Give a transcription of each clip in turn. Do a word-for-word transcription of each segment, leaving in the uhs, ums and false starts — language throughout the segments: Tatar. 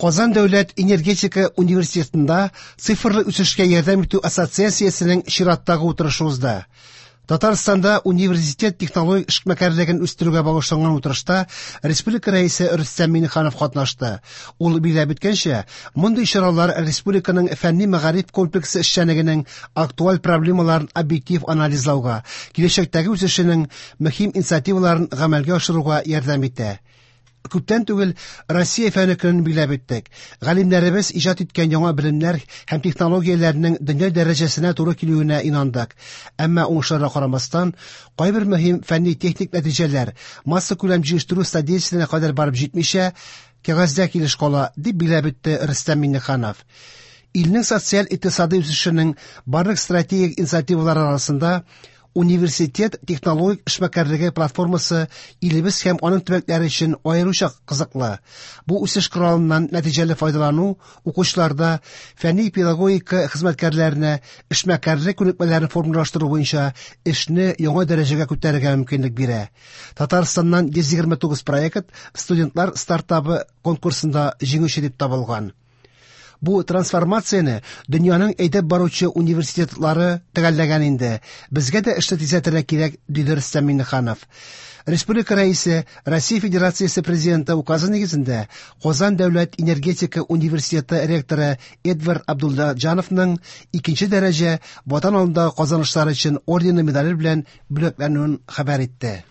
Казан дәүләт энергетика университетында цифрлы үсешкә ярдәм итү ассоциациясенең чираттагы утырышы узды. Татарстанда университет технологик эшмәкәрлеген үстерүгә багышланган утырышта республика рәисе Рөстәм Миңнеханов катнашты. Ул билгеләп үткәнчә, мондый чаралар республиканың фәнни-мәгариф комплексы эшчәнлегенең актуаль проблемаларын объектив анализлауга, киләчәктәге үсешенең мөһим инициативаларын гамәлгә ашыруга ярдәм итә. Күптән түгел Россия фәне көнен билгеләп үттек. Галимнәребез иҗат иткән яңа белемнәр һәм технологияләрнең дөнья дәрәҗәсенә туры килүенә инандык. Әмма уңышларга карамастан, кайбер мөһим фәнни-техник нәтиҗәләр масса күләм җыештыру стадиясенә кадәр барып җитмичә, кәгазьдә килеш кала, дип билгеләп үтте Рөстәм Миңнеханов. Илнең социаль-икътисади үсешенең барлык стратегик инициативалары арасында университет технологик эшмәкәрлеге платформасы илебез һәм аның төбәкләре өчен аеруча кызыклы. Бу үсеш коралыннан нәтиҗәле файдалану укучыларда фәнни педагогика хезмәткәрләренә эшмәкәрлек күнекмәләрен формалаштыру буенча эшне яңа дәрәҗәгә күтәрергә мөмкинлек бирә. Татарстаннан йөз егерме тугыз проект студентлар стартапы конкурсында җиңүче дип табылган. Бу трансформацияны дөньяның әйдәп баручы университетлары төгәлләгән инде. Безгә дә эшне тизәтергә кирәк, диде Рөстәм Миңнеханов. Республика рәисе, Россия Федерациясе президенты указы нигезендә Казан дәүләт энергетика университеты ректоры Эдвард Абдуллаҗановның икенче дәрәҗә ватан алдындагы казанышлары өчен ордены медале белән бүләкләнүен хәбәр итте.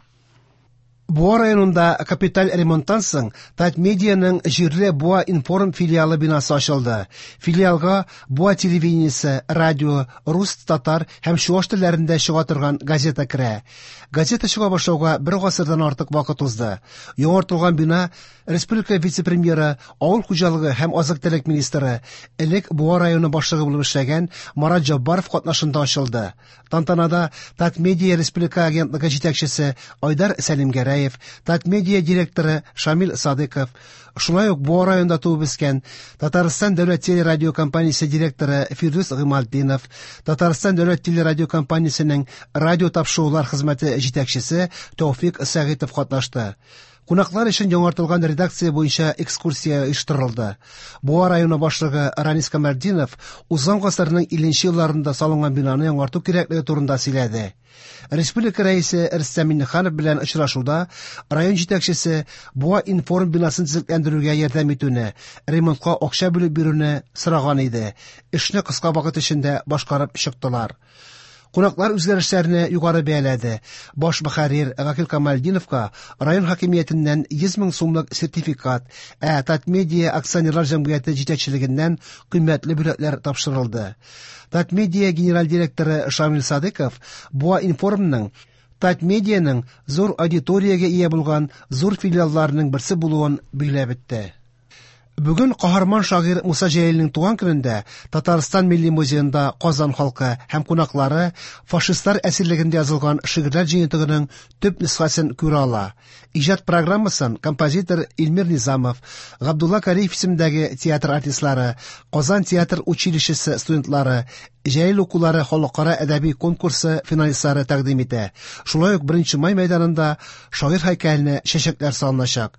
Буа районында капиталь ремонттан соң Татмедианың җирле Буа информ филиалы бинасы ачылды. Филиалга Буа телевидениесе, радио, рус, татар һәм чуаш телләрендә чыга торган газета керә. Газета чыга башлауга бер гасырдан артык вакыт узды. Яңартылган бина республика вице-премьеры, авыл хуҗалыгы һәм азык-төлек министры, элек Буа районы башлыгы булып эшләгән Марат Җаббаров катнашында ачылды. Тантанада Татмедиа республика агентлыгы җитәкчесе Айдар Сәлимгәрәев, Татмедиа директоры Шамил Садыков, шулай ук Буа районында туып үскән Татарстан дәүләт телерадиокомпаниясе директоры Фирдус Гыймалтдинов, Татарстан дәүләт телерадиокомпаниясенең радио тапшырулар хезмәте җитәкчесе Тәүфыйк Сәгыйтов катнашты. Кунаклар өчен яңартылган редакция буенча экскурсия оештырылды. Буа районы башлыгы Ранис Камалдинов узган гасырның илленче елларында салынган бинаны яңарту кирәклеге турында сөйләде. Республика рәисе Рөстәм Миңнеханов белән очрашуда район җитәкчесе Буа информ бинасын төзекләндерүгә ярдәм итүне, ремонтка акча бүлеп бирүне сораган иде. Эшне кыска вакыт эчендә башкарып чыктылар. Кунаклар үзгәрешләрне югары бәяләде. Баш мөхәррир Гакил Камалдиновка район хакимиятеннән йөз мең сумлык сертификат, ә Татмедиа акционерлар җәмгыяте җитәкчелегеннән кыйммәтле бүләкләр тапшырылды. Татмедиа генераль директоры Шамил Садыков Буа информның Татмедианың зур аудиториягә ия булган зур филиалларының берсе булуын билгеләп үтте. Бүген каһарман шагыйрь Муса Җәлилнең туган көнендә Татарстан милли музеенда Казан халкы һәм кунаклары фашистлар әсирлегендә язылган шигырьләр җыентыгының төп нөсхәсен күрә ала. Иҗат программасын композитор Илмир Низамов, Габдулла Кариев исемендәге театр артистлары, Казан театр училищесы студентлары, Җәлил укулары халыкара әдәби конкурсы финалистлары тәкъдим итә. Шулай ук беренче май мәйданында шагыйрь һәйкәленә чәчәкләр салыначак.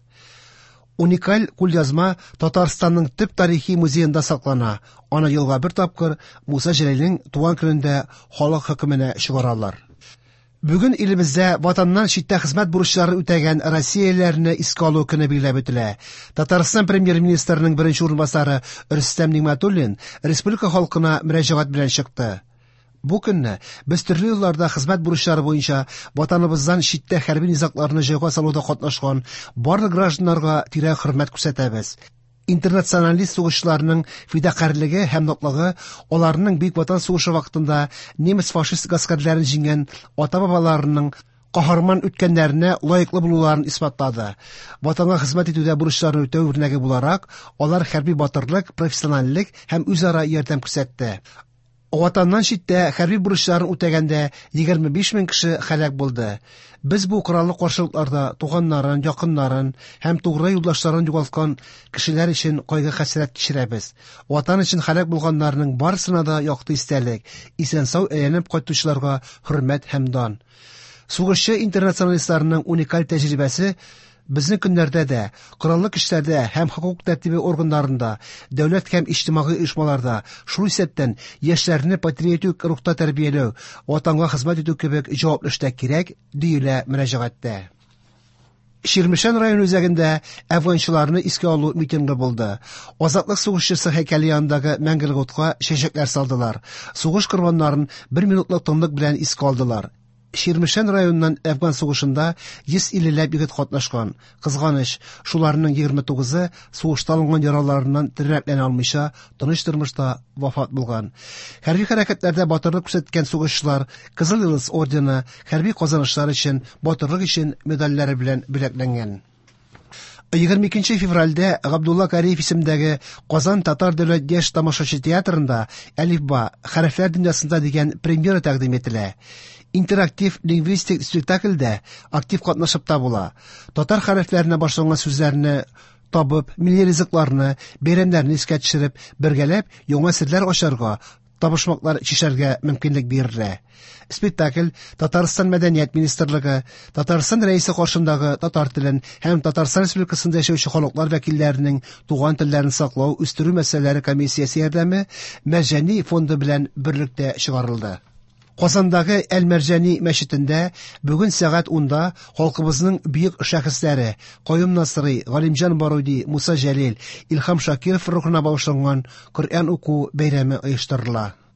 Уникаль кулъязма Татарстанның төп тарихи музеенда саклана. Аны елга бер тапкыр Муса Җәлилнең туган көнендә халык хөкеменә чыгаралар. Бүген илебездә ватаннан читтә хезмәт бурычларын үтәгән россиялеләрне искә алу көне билгеләп үтелә. Татарстан премьер-министрының беренче урынбасары Рөстәм Нигъмәтуллин республика халкына мөрәҗәгать белән чыкты. Бу көнне без төрле елларда хезмәт бурычлары буенча ватаныбыздан читтә хәрби низакларны җайга салуда катнашкан барлык гражданнарга тирә хөрмәт күрсәтәбез. Интернационалист сугышчыларның фидакарьлеге һәм нотлыгы аларның бик ватан сугышы вакытында немец фашист гаскәрләрен җиңгән ата-бабаларының каһарман үткәннәренә лаеклы булуларын исбатлады. Ватанга хезмәт итүдә бурычларны үтәү үрнәге буларак, алар хәрби батырлык, профессионаллык һәм үзара ярдәм күрсәтте. Ватаннан читтә хәрби бурычларын үтәгәндә егерме биш мең кеше һәлак булды. Без бу кораллы каршылыкларда туганнарын, якыннарын һәм тугры юлдашларын югалткан кешеләр өчен кайгы-хәсрәт кичерәбез. Ватан өчен һәлак булганнарның барысына да якты истәлек, исән-сау әйләнеп кайтучыларга хөрмәт һәм дан. Сугышчы интернационалистларның уникаль тәҗрибәсе Безнең көннәрдә дә кораллы көчләрдә һәм хокук тәртибе органнарында, дәүләт һәм иҗтимагый оешмаларда шул исәптән яшьләрне патриотик рухта тәрбияләү, ватанга хезмәт итү кебек җаваплы эштә кирәк, диелә мөрәҗәгатьтә. Ширмешән район үзәгендә әфганчыларны искә алу митингы булды. Азатлык сугышчысы һәйкәле янындагы мәңгелек утка чәчәкләр салдылар. Сугыш корбаннарын бер минутлык тынлык белән искә алдылар. Ширмешән районыннан Әфган сугышында йөз иллеләп егет катнашкан. Кызганыч, шуларның егерме тугызы сугышта алынган яраларыннан терәкләнә алмыйча, тыныч тормышта вафат булган. Хәрби хәрәкәтләрдә батырлык күрсәткән сугышчылар Кызыл Йолдыз ордены, хәрби казанышлар өчен, батырлык өчен медальләре белән бүләкләнгән. егерме икенче февральдә Габдулла Кариев исемендәге Казан татар дәүләт яшь тамашачы театрында «Әлифба. Хәрефләр дөньясында» дигән премьера тәкъдим ителә. Интерактив лингвистик спектакльдә актив катнашып та була. Татар хәрефләренә башланган сүзләрне табып, милли ризыкларны, бәйрәмнәрне искә төшереп, бергәләп яңа серләр ачарга, табышмаклар чишәргә мөмкинлек бирә. Спектакль Татарстан Мәдәният министрлыгы, Татарстан рәисе каршындагы татар телен һәм Татарстан Республикасында яшәүче халыклар вәкилләренең туган телләрен саклау, үстерү мәсьәләләре комиссиясе ярдәме Мәрҗани фонды белән берлектә чыгарылды. Казандагы Әл-Мәрҗани мәчетендә бүген сәгать унда халкыбызның бөек шәхесләре Каюм Насрый, Галимҗан Баруди, Муса Җәлил, Илһам Шакиров рухына багышланган Коръән уку бәйрәме оештырыла.